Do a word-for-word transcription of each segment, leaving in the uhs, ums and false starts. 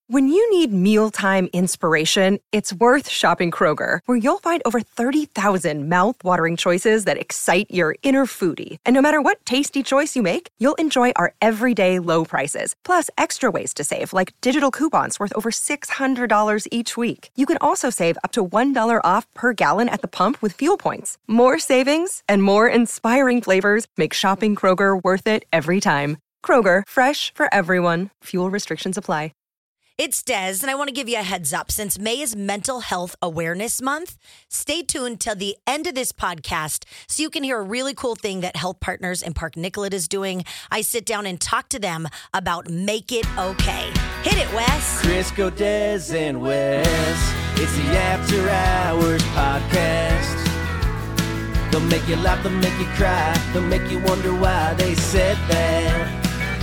When you need mealtime inspiration, it's worth shopping Kroger, where you'll find over thirty thousand mouth-watering choices that excite your inner foodie. And no matter what tasty choice you make, you'll enjoy our everyday low prices, plus extra ways to save, like digital coupons worth over six hundred dollars each week. You can also save up to one dollar off per gallon at the pump with fuel points. More savings and more inspiring flavors make shopping Kroger worth it every time. Kroger, fresh for everyone. Fuel restrictions apply. It's Des, and I want to give you a heads up. Since May is Mental Health Awareness Month, stay tuned till the end of this podcast so you can hear a really cool thing that Health Partners in Park Nicollet is doing. I sit down and talk to them about Make It Okay. Hit it, Wes. Crisco, Des, and Wes. It's the After Hours podcast. They'll make you laugh, they'll make you cry, they'll make you wonder why they said that.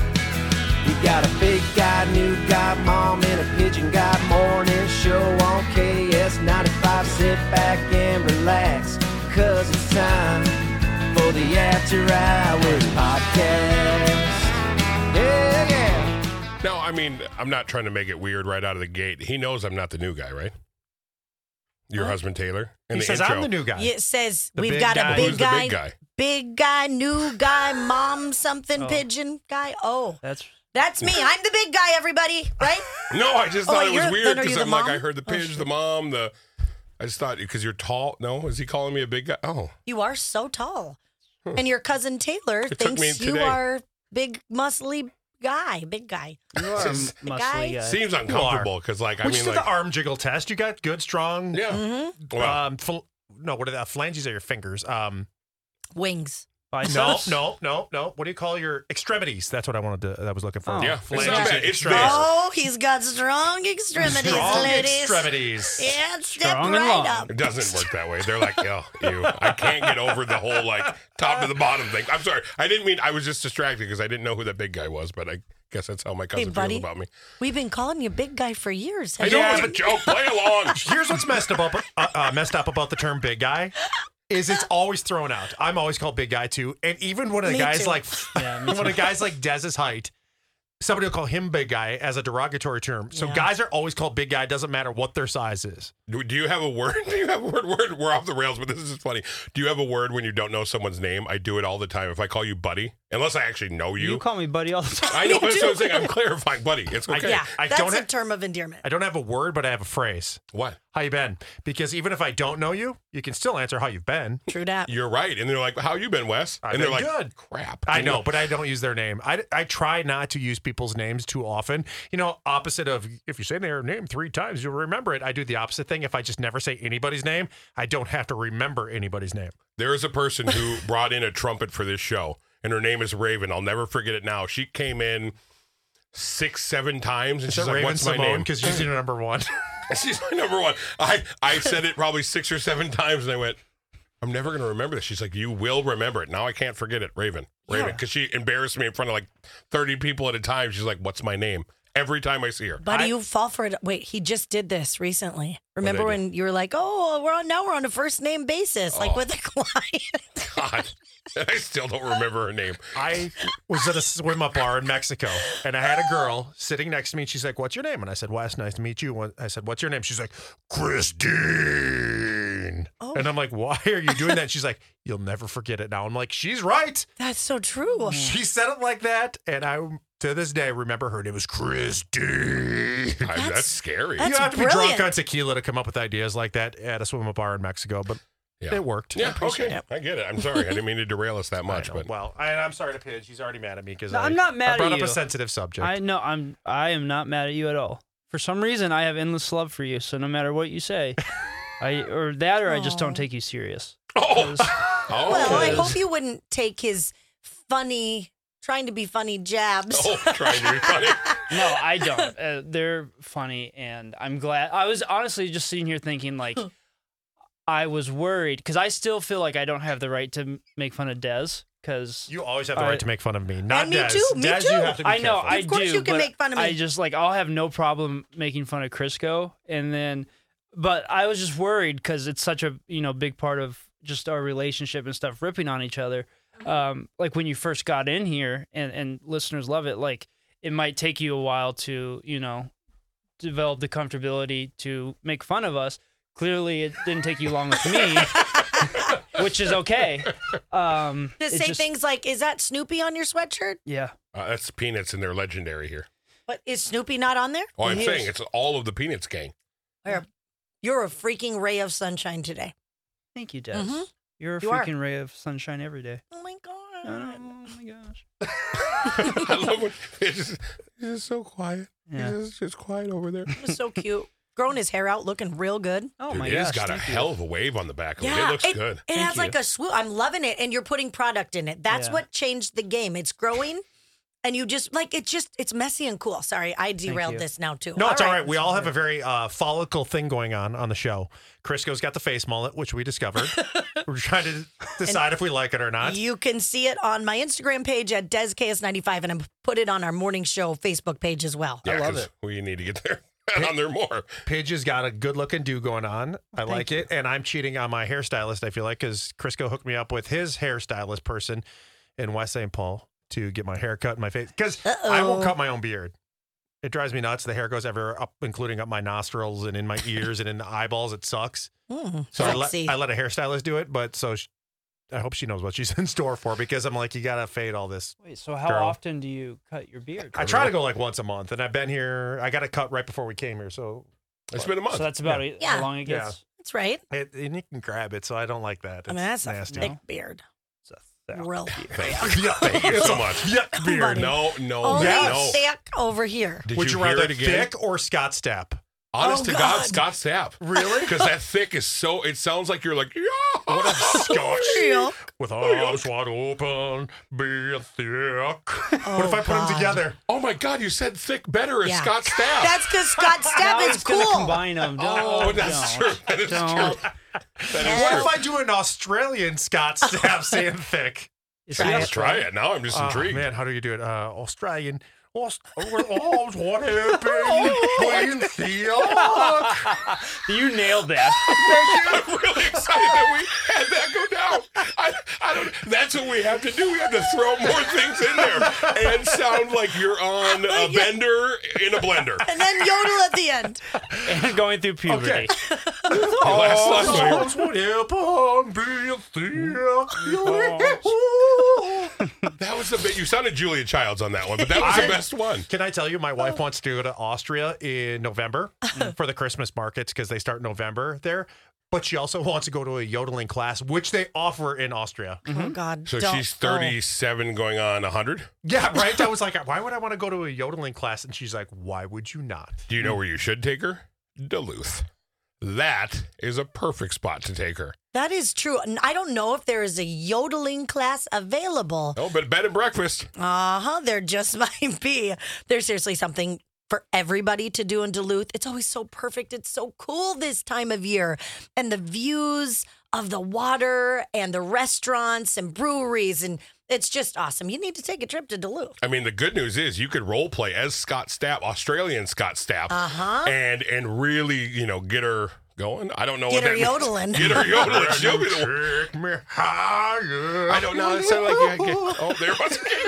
We got a big guy, new guy, mom, and a pigeon guy morning show on K S ninety-five. Sit back and relax, cause it's time for the After Hours podcast. Yeah, yeah. No, I mean, I'm not trying to make it weird right out of the gate. He knows I'm not the new guy, right? Your Huh? husband, Taylor? In He the says intro. I'm the new guy. It says The we've big got guy. a big Who's the guy, big guy? big guy, new guy, mom something, Oh. pigeon guy. Oh, That's that's me. I'm the big guy, everybody, right? No, I just Oh, thought it was you're- weird then are because you the I'm like, mom? I heard the Oh, pigeon, shit. the mom, the. I just thought because you're tall. No, is he calling me a big guy? Oh, You are so tall. And your cousin Taylor It took me thinks you today. are big, muscly guy, big guy. you are a Just- muscly guy? guy. seems uncomfortable because like I we mean just did like the arm jiggle test. You got good, strong. yeah. Mm-hmm. Well, Um, phl- no, what are the phalanges? Are your fingers? Um, Wings. no, Biceps? no, no, no. What do you call your extremities? That's what I wanted to. I was looking for. Oh. Yeah, it's Phalanges not and bad. It's extremities. there. Oh, he's got strong extremities, Strong ladies. extremities. Yeah, step Strong and right long. up. It doesn't work that way. They're like, oh, you. I can't get over the whole like top to the bottom thing. I'm sorry. I didn't mean. I was just distracted because I didn't know who that big guy was. But I guess that's how my cousin buddy. feels about me. We've been calling you big guy for years. I know it was a joke. Play along. Here's what's messed up, uh, uh, messed up about the term "big guy." Is it's always thrown out. I'm always called big guy too, and even when a Me guy's too. like, Yeah, me when too. a guy's like Dez's height, somebody will call him big guy as a derogatory term. So Yeah. guys are always called big guy. Doesn't matter what their size is. Do, do you have a word? Do you have a word? Word? We're off the rails, but this is just funny. Do you have a word when you don't know someone's name? I do it all the time. If I call you buddy, unless I actually know you. You call me buddy all the time. I know, Me that's too. what I'm saying. I'm clarifying, buddy. It's okay. Yeah, I that's don't a have- term of endearment. I don't have a word, but I have a phrase. What? How you been? Because even if I don't know you, you can still answer how you've been. True that. You're right. And they're like, how you been, Wes? I've and they're been like, good. crap. I know, but I don't use their name. I, I try not to use people's names too often. You know, opposite of if you say their name three times, you'll remember it. I do the opposite thing. If I just never say anybody's name, I don't have to remember anybody's name. There is a person who brought in a trumpet for this show, and her name is Raven. I'll never forget it now. She came in six, seven times, and Is she's that like, Raven what's my Simone? name? Because she's your number one. She's my number one. I, I said it probably six or seven times, and I went, I'm never going to remember this. She's like, you will remember it. Now I can't forget it, Raven. Raven, Yeah. because she embarrassed me in front of like thirty people at a time. She's like, what's my name? Every time I see her. Buddy, I- you fall for it. Wait, he just did this recently. Remember I do? when you were like, "Oh, we're on now. We're on a first name basis, like Oh. with a client." God, I still don't remember her name. I was at a swim up bar in Mexico, and I had a girl sitting next to me, and she's like, "What's your name?" And I said, "Wes, nice to meet you." I said, "What's your name?" She's like, "Christine." Oh. And I'm like, "Why are you doing that?" And she's like, "You'll never forget it now." I'm like, "She's right." That's so true. She said it like that, and I, to this day, remember her name was Christine. I, that's, That's- scary. that's you have to be brilliant. drunk on tequila to come up with ideas like that at a swim up bar in Mexico, but Yeah. it worked. I yeah, appreciate okay. it. I get it. I'm sorry. I didn't mean to derail us that I much, know. but well, I, I'm sorry to Pidge. He's already mad at me because No, I, I'm not mad I brought at up you. a sensitive subject. I know I'm. I am not mad at you at all. For some reason, I have endless love for you. So no matter what you say, I or that or I just don't Aw. take you serious. oh, 'Cause- oh, Well, I Because- hope you wouldn't take his funny, trying to be funny jabs. oh, trying to be funny. No, I don't. Uh, they're funny, and I'm glad. I was honestly just sitting here thinking, like, I was worried because I still feel like I don't have the right to m- make fun of Des. Because You always have the I- right to make fun of me, not And me Des. too, me Des, too. you have to be I know careful. I Of course do. you can but make fun of me. I just like I'll have no problem making fun of Crisco, and then, but I was just worried because it's such a you know big part of just our relationship and stuff, ripping on each other. Um, like when you first got in here, and and listeners love it. Like it might take you a while to you know developed the comfortability to make fun of us. Clearly, it didn't take you long with me, which is okay. Um, To it say just- things like, is that Snoopy on your sweatshirt? Yeah. Uh, that's Peanuts, and they're legendary here. But is Snoopy not on there? Oh, I'm He saying is. it's all of the Peanuts gang. You're a freaking ray of sunshine today. Thank you, Des. Mhm. You're a You are. freaking ray of sunshine every day. Oh my God. Oh my gosh. I love when it's just, it's just so quiet. Yeah. It's just, just quiet over there. It was so cute. Growing his hair out, looking real good. Oh Dude, my it gosh. has got a thank you. hell of a wave on the back of it. Yeah, It looks it, good. It Thank has you. like a swoop. I'm loving it, and you're putting product in it. That's Yeah. what changed the game. It's growing, and you just like it's just it's messy and cool. Sorry, I derailed you. this now too. No, it's all right. We all have a very uh, follicle thing going on on the show. Crisco's got the face mullet, which we discovered. We're trying to decide if we like it or not. You can see it on my Instagram page at Des K S ninety-five, and I put it on our morning show Facebook page as well. Yeah, love 'cause it. We need to get there and on there more. Paige has got a good looking do going on. I like it. And I'm cheating on my hairstylist, I feel like, because Crisco hooked me up with his hairstylist person in West Saint Paul to get my hair cut and my face. Because I won't cut my own beard. It drives me nuts. The hair goes everywhere, up, including up my nostrils and in my ears and in the eyeballs. It sucks. Mm, So I let, sexy. I let a hairstylist do it. But so she, I hope she knows what she's in store for, because I'm like, you got to fade all this. Wait, so how Girl. often do you cut your beard? I try to go like once a month. And I've been here. I got it cut right before we came here. So It's been a month. So that's about it, Yeah. how long it Yeah. gets? That's right. it, and you can grab it. So I don't like that. I mean, It's that's a nasty. thick beard. It's a thick Real. Thank you. Thank you so much. Yeah, beard. Buddy. No, no, Only no. thick over here. Did Would you, you, hear rather it again? thick or Scott Stapp? Honest Oh, to God, God. Scott Stapp. Really? Because that thick is so, it sounds like you're like, yeah. What a Scotch. Real. With arms wide open, be thick. what if I put God. them together? Oh my God, you said thick better as Yeah. Scott Stapp. That's because Scott Now Stapp is he's gonna cool. combine them. Don't, Oh, that's don't, true. That is don't. true. That is What true. if I do an Australian Scott Stapp saying thick? Try Let's it. try it. Now I'm just Oh, intrigued. man, how do you do it? Uh, Australian. Aust- with arms wide open, being thick. You nailed that. I'm really excited that we had that go down. I, I don't. That's what we have to do. We have to throw more things in there and sound like you're on a bender in a blender. And then yodel at the end. And going through puberty. Okay. Last, last one. Arms wide open, being thick. That was the bit. You sounded Julia Childs on that one, but that was the I- best one. Can I tell you, my wife wants to go to Austria in November for the Christmas markets because they start in November there. But she also wants to go to a yodeling class, which they offer in Austria. Oh, God. So don't she's go. thirty-seven going on one hundred. Yeah, right? That was like, why would I want to go to a yodeling class? And she's like, why would you not? Do you know where you should take her? Duluth. That is a perfect spot to take her. That is true. And I don't know if there is a yodeling class available. Oh, but bed and breakfast. Uh huh. There just might be. There's seriously something for everybody to do in Duluth. It's always so perfect. It's so cool this time of year. And the views of the water and the restaurants and breweries. And it's just awesome. You need to take a trip to Duluth. I mean, the good news is you could role play as Scott Stapp, Australian Scott Stapp, Uh-huh. and and really, you know, get her going. I don't know Get what her that means. yodeling. Get her yodeling. She'll be the one. Take me higher. I don't know. It sounded like you had, oh, there it was again.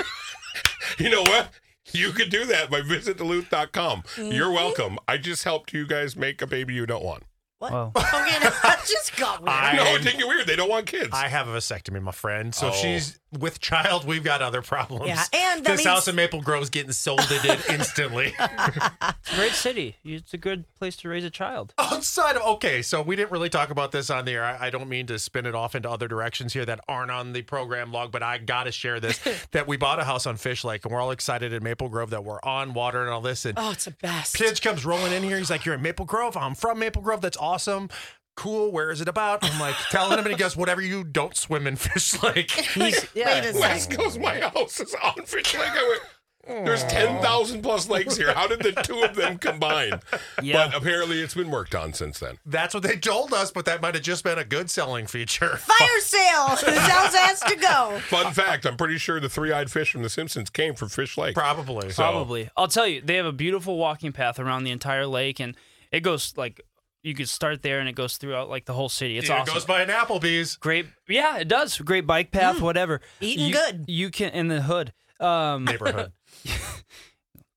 You know what? You could do that by visit duluth dot com. You're welcome. I just helped you guys make a baby you don't want. What? Wow. Okay, now that just got weird. I- No, it didn't get weird. They don't want kids. I have a vasectomy, my friend. So Oh. she's with child. We've got other problems. Yeah, and that this means- house in Maple Grove's getting sold it instantly. It's a great city. It's a good place to raise a child. Outside of okay, so we didn't really talk about this on the air. I, I don't mean to spin it off into other directions here that aren't on the program log, but I gotta share this. That we bought a house on Fish Lake, and we're all excited in Maple Grove that we're on water and all this. And Oh, it's the best. Pidge comes rolling in here. He's like, "You're in Maple Grove. I'm from Maple Grove. That's awesome. Cool. Where is it about?" I'm like telling him, and he goes, "Whatever you don't swim in Fish Lake." Wait a West second. goes, my house is on Fish Lake. I went, there's ten thousand plus lakes here. How did the two of them combine? Yeah. But apparently it's been worked on since then. That's what they told us, but that might have just been a good selling feature. Fire sale. This house has to go. Fun fact, I'm pretty sure the three-eyed fish from The Simpsons came from Fish Lake. Probably. So- Probably. I'll tell you, they have a beautiful walking path around the entire lake, and it goes like you could start there, and it goes throughout like the whole city. It's Yeah, awesome. It goes by an Applebee's. Great. Yeah, it does. Great bike path, whatever. Eating you, good. You can in the hood. Um, Neighborhood.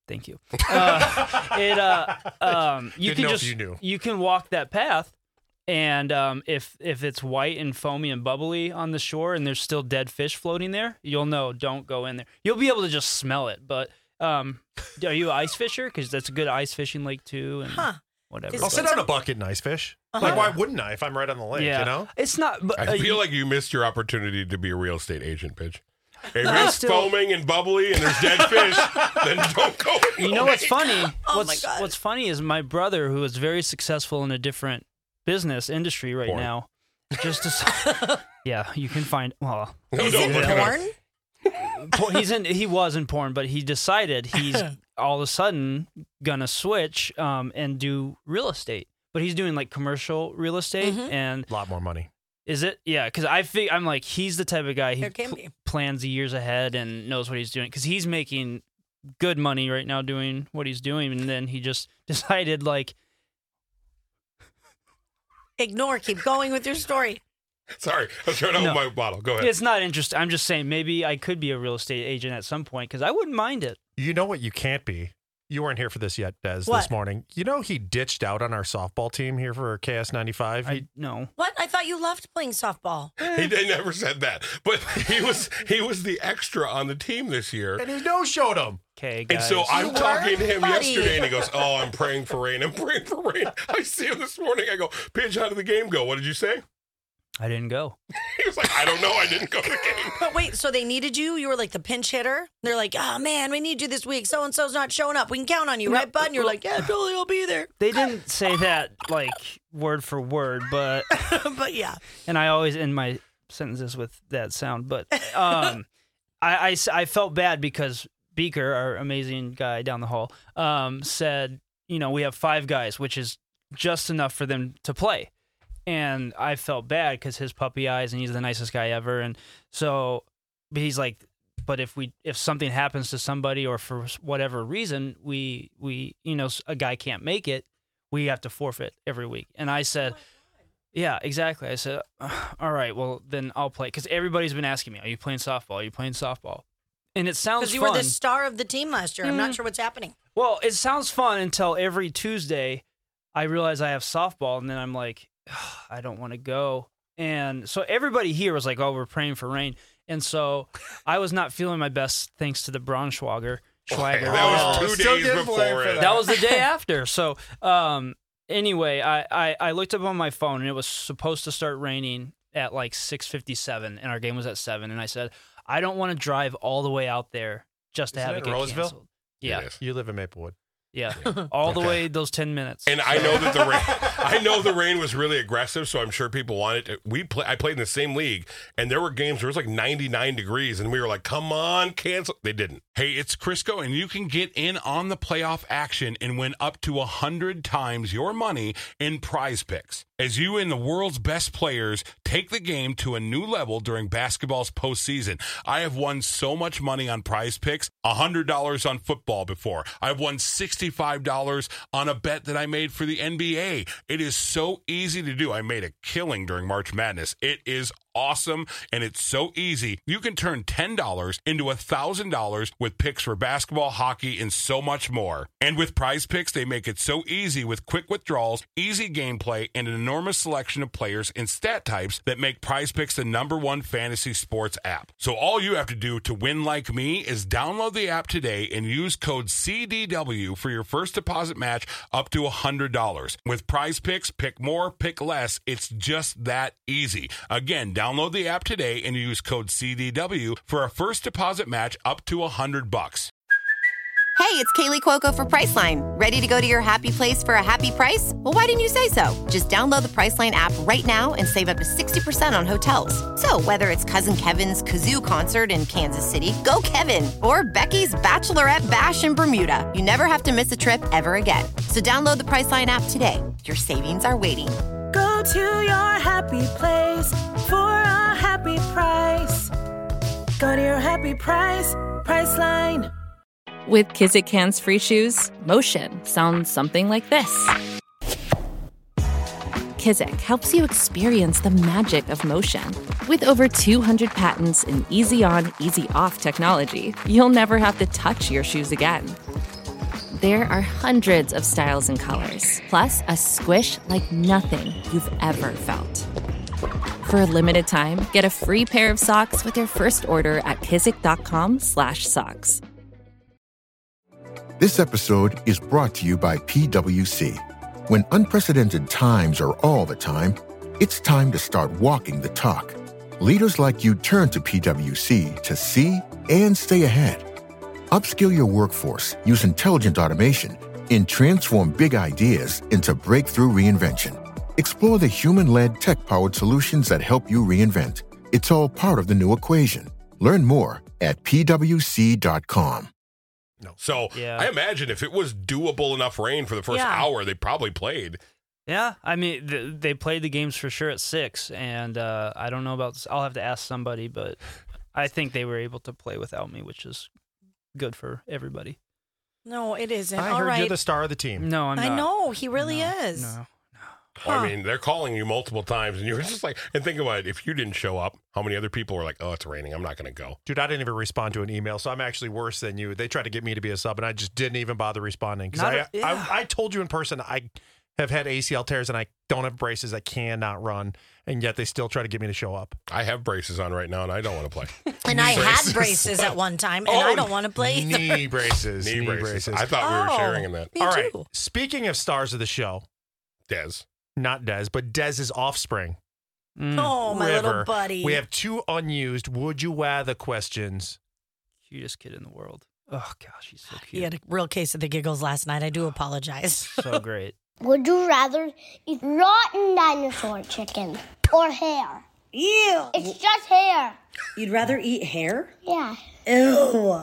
Thank you. Uh, it uh, um, you Didn't can know if just you knew. you can walk that path, and um, if if it's white and foamy and bubbly on the shore, and there's still dead fish floating there, you'll know. Don't go in there. You'll be able to just smell it. But um, are you an ice fisher? Because that's a good ice fishing lake too, and Huh. whatever. Is- I'll But- sit on a bucket and ice fish. Uh-huh. Like, why wouldn't I if I'm right on the lake, yeah, you know? it's not. But, I uh, feel you- like you missed your opportunity to be a real estate agent, Pitch. If I it's still- foaming and bubbly and there's dead fish, then don't go in You the know what's lake. funny? Oh, my what's God. what's funny is my brother, who is very successful in a different business industry right Porn. now. Just to, yeah, you can find. Well, No, Is don't it look it up. porn? por- he's in. He was in porn, but he decided he's all of a sudden gonna switch um, and do real estate. But he's doing like commercial real estate, Mhm. and A lot more money. is it? Yeah, because I think I'm like he's the type of guy he There can pl- be. plans years ahead and knows what he's doing because he's making good money right now doing what he's doing, and then he just decided like. Ignore. Keep going with your story. Sorry, I was trying to No. open my bottle. Go ahead. It's not interesting. I'm just saying maybe I could be a real estate agent at some point because I wouldn't mind it. You know what you can't be? You weren't here for this yet, Des, What? this morning. You know he ditched out on our softball team here for K S ninety-five? I no. What? I thought you loved playing softball. He they never said that, but he was he was the extra on the team this year. and he no-showed him. Okay, And guys. so I'm You talking to were, him buddy. yesterday, and he goes, "Oh, I'm praying for rain. I'm praying for rain." I see him this morning. I go, "Pitch, how did the game go? What did you say?" I didn't go. He was like, "I don't know. I didn't go to the game." But wait, so they needed you? You were like the pinch hitter? They're like, oh, man, we need you this week. So-and-so's not showing up. We can count on you, No, right, bud? And you're like, yeah, totally, I'll be there. They didn't say that like word for word, but But yeah. and I always end my sentences with that sound. But um, I, I s- I felt bad because Beaker, our amazing guy down the hall, um, said, you know, we have five guys, which is just enough for them to play. And I felt bad because his puppy eyes, and he's the nicest guy ever. And so, but he's like, but if we if something happens to somebody or for whatever reason we we you know a guy can't make it, we have to forfeit every week. And I said, yeah, exactly. I said, all right, well then I'll play because everybody's been asking me, are you playing softball? Are you playing softball? And it sounds Because you fun. were the star of the team last year. I'm not Mhm. sure what's happening. Well, it sounds fun until every Tuesday I realize I have softball, and then I'm like, I don't want to go. And so everybody here was like, oh, we're praying for rain. And so I was not feeling my best thanks to the Braunschweiger. Schwager, That was Oh, two still days get blamed before for it. that. that was the day after. So um, anyway, I, I, I looked up on my phone, and it was supposed to start raining at like six fifty-seven, and our game was at seven. And I said, I don't want to drive all the way out there just to Isn't have it it get Roseville? canceled. Yeah, Yes. You live in Maplewood. yeah, all the Okay. way those ten minutes. And I know that the rain, I know the rain was really aggressive, so I'm sure people wanted to. We play. I played in the same league, and there were games where it was like ninety-nine degrees, and we were like, "Come on, cancel!" They didn't. Hey, it's Crisco, and you can get in on the playoff action and win up to one hundred times your money in Prize Picks. As you and the world's best players take the game to a new level during basketball's postseason. I have won so much money on Prize Picks, one hundred dollars on football before. I've won sixty-five dollars on a bet that I made for the N B A. It is so easy to do. I made a killing during March Madness. It is awesome, and it's so easy. You can turn ten dollars into one thousand dollars with picks for basketball, hockey, and so much more. And with Prize Picks, they make it so easy with quick withdrawals, easy gameplay, and an enormous selection of players and stat types that make Prize Picks the number one fantasy sports app. So all you have to do to win like me is download the app today and use code C D W for your first deposit match up to one hundred dollars. With Prize Picks, pick more, pick less. It's just that easy. Again, download the app today and use code C D W for a first deposit match up to one hundred bucks. Hey, it's Kaylee Cuoco for Priceline. Ready to go to your happy place for a happy price? Well, why didn't you say so? Just download the Priceline app right now and save up to sixty percent on hotels. So whether it's Cousin Kevin's Kazoo Concert in Kansas City, go Kevin, or Becky's Bachelorette Bash in Bermuda, you never have to miss a trip ever again. So download the Priceline app today. Your savings are waiting. Go to your happy place for a happy price. Go to your happy price, Priceline. With Kizik Hands Free Shoes, motion sounds something like this. Kizik helps you experience the magic of motion. With over two hundred patents and easy-on, easy-off technology, you'll never have to touch your shoes again. There are hundreds of styles and colors, plus a squish like nothing you've ever felt. For a limited time, get a free pair of socks with your first order at kizik.com slash socks. This episode is brought to you by P W C. When unprecedented times are all the time, it's time to start walking the talk. Leaders like you turn to P W C to see and stay ahead. Upskill your workforce, use intelligent automation, and transform big ideas into breakthrough reinvention. Explore the human-led, tech-powered solutions that help you reinvent. It's all part of the new equation. Learn more at P W C dot com. No. So Yeah. I imagine if it was doable enough rain for the first Yeah. hour, they probably played. Yeah, I mean, th- they played the games for sure at six, and uh, I don't know about. I'll have to ask somebody, but I think they were able to play without me, which is good for everybody. No, it isn't. I All heard right. you're the star of the team. No, I'm I not. know he really No, is. No. I mean, they're calling you multiple times, and you were just like, and think about it. If you didn't show up, how many other people were like, oh, it's raining. I'm not going to go. Dude, I didn't even respond to an email, so I'm actually worse than you. They tried to get me to be a sub, and I just didn't even bother responding. Because Not I, a- yeah. I, I told you in person I have had A C L tears, and I don't have braces. I cannot run, and yet they still try to get me to show up. I have braces on right now, and I don't want to play. And I had Braces. braces at one time, and Oh, I don't want to play either. Knee braces. Knee braces. I thought we were Oh, sharing in that. Me All right. too. Speaking of stars of the show, Des. not Des, but Dez's offspring. Mm, Oh, my River. little buddy. We have two unused would you rather questions. cutest kid in the world. Oh gosh, he's so He cute. had a real case of the giggles last night. I do apologize. So great. Would you rather eat rotten dinosaur chicken or hair? Ew. It's just hair. You'd rather eat hair? Yeah. Ew.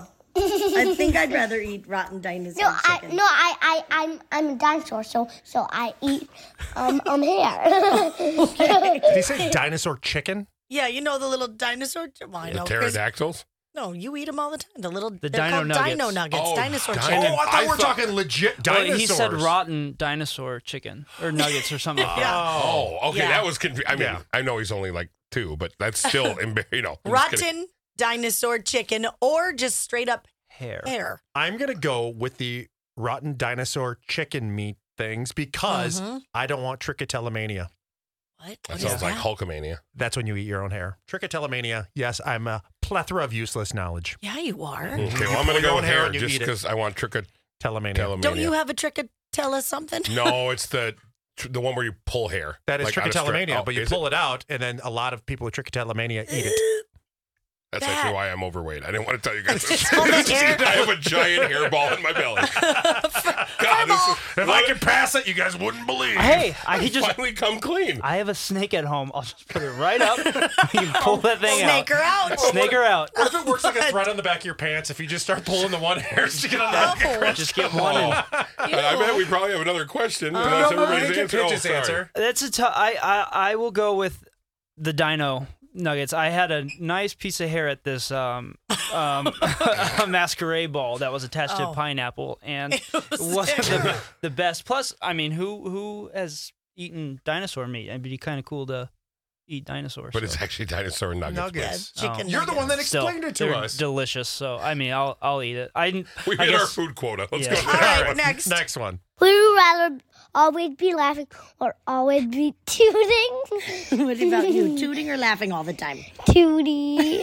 I think I'd rather eat rotten dinosaur No, I chicken. no, I I I'm I'm a dinosaur, so so I eat um um hair. Did he say dinosaur chicken? Yeah, you know the little dinosaur. Well, I The know. 'cause- pterodactyls? No, you eat them all the time. The little The they're dino called nuggets. dino nuggets. Oh, dinosaur dino- chicken. Oh, I thought I we were thought- talking legit Well, dinosaurs. he said rotten dinosaur chicken or nuggets or something. like that. Oh, okay. Yeah. That was confusing. I mean, Yeah. I know he's only like two, but that's still, embar- you know. I'm just kidding. Rotten dinosaur chicken or just straight up Hair. hair. I'm going to go with the rotten dinosaur chicken meat things because Mhm. I don't want trichotillomania. What? That What sounds is like that? Hulkamania. That's when you eat your own hair. Trichotillomania, yes, I'm a plethora of useless knowledge. Yeah, you are. Okay, You well, I'm going pull to your go own with hair hair and you just eat it. because I want trichotillomania. Telomania. Don't you have a trichotilla something? No, it's the tr- the one where you pull hair. That is like out of stra- trichotillomania, oh, but you is pull it? out, and then a lot of people with trichotillomania eat it. That's That- actually why I'm overweight. I didn't want to tell you guys this. It's all the hair. I have a giant hairball in my belly. God, this is, If I could pass it, you guys wouldn't believe. Hey, I I could just. finally come clean. I have a snake at home. I'll just put it right up. You can pull that thing Snake out. her out. Snake her out. What if it works like a thread on the back of your pants? If you just start pulling the one hair, sticking on the back of your Oh. Just get one. And, I bet we probably have another question. and No, that's no, no, everybody's you answer. can Oh, just sorry. answer. that's a tough. I, I I will go with the dino nuggets. I had a nice piece of hair at this um um a masquerade ball that was attached to Oh. a pineapple, and It it was wasn't the, terrible. the best. Plus, I mean, who who has eaten dinosaur meat? It'd be kind of cool to eat dinosaurs. But so. it's actually dinosaur nuggets. Nuggets. Yeah, chicken Oh. You're the one that nuggets. Still, explained it to they're us. delicious. So I mean, I'll I'll eat it. I We I hit our guess- food quota. Let's Yeah. go to the All next right, one. next. Next one. Would you rather always be laughing or always be tooting? What about you? Tooting or laughing all the time? Tootie.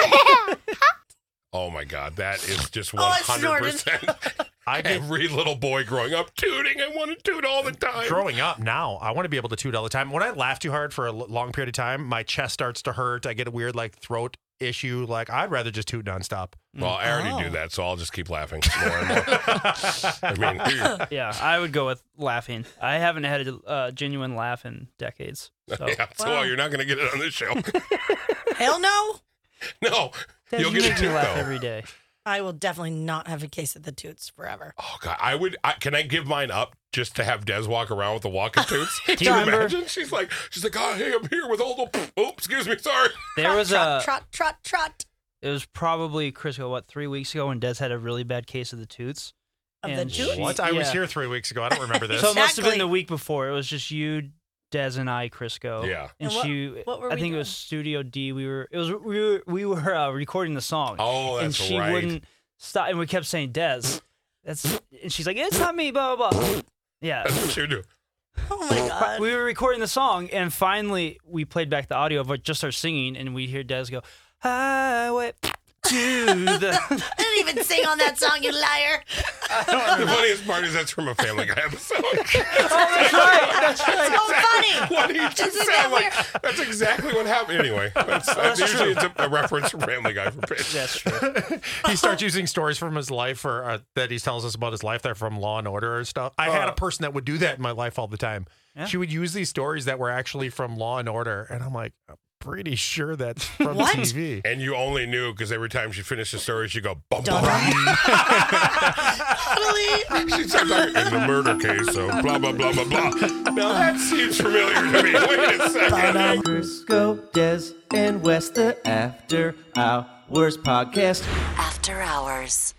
Oh my God, that is just one Oh, I hundred percent. I get Every little boy growing up tooting. I want to toot all the time. growing up now, I want to be able to toot all the time. When I laugh too hard for a l- long period of time, my chest starts to hurt. I get a weird like throat issue. Like I'd rather just toot nonstop. Well, I already Oh. do that, so I'll just keep laughing more and more. I mean, Yeah, I would go with laughing. I haven't had a uh, genuine laugh in decades. So. yeah, so Wow. you're not going to get it on this show. Hell no. No, Dad, you'll you get make a me toot laugh though. every day. I will definitely not have a case of the toots forever. Oh God, I would. I, can I give mine up just to have Des walk around with the walking toots? Do you Can remember- imagine? She's like, she's like, oh, hey, I'm here with all the. Oh, excuse me, sorry. There was trot, a. trot, trot, trot. It was probably Crisco. What three weeks ago when Des had a really bad case of the toots. Of the And toots? she- What? I was yeah. here three weeks ago. I don't remember this. So it must have been Exactly. the week before. It was just you, Des, and I, Crisco. Yeah. And, And what- she. what were I we think it was doing? Studio D. We were. It was. We were. We were uh, recording the song. Oh, and that's she right. wouldn't stop. And we kept saying, Des, That's and she's like, it's not me, blah blah blah. Yeah. That's what you do. Oh my God. We were recording the song, and finally we played back the audio of just her singing, and we hear Des go, highway to the. I didn't even sing on that song, you liar. The funniest part is that's from a Family Guy episode. Oh, that's right. That's right. So funny. What he just Isn't sound that like? weird? That's exactly what happened. Anyway, that's, that's usually it's a, a reference from Family Guy for Pitch. That's true. He starts using stories from his life or uh, that he tells us about his life. They're from Law and Order and stuff. I had a person that would do that in my life all the time. Yeah. She would use these stories that were actually from Law and Order, and I'm like, I'm pretty sure that's from What? T V. And you only knew because every time she finished the story, she'd go, bum, bum. Totally. She'd start talking in the murder case, so blah, blah, blah, blah, blah. Now that seems familiar to me. Wait a second. Crisco, Des, and West, the After Hours podcast. After Hours.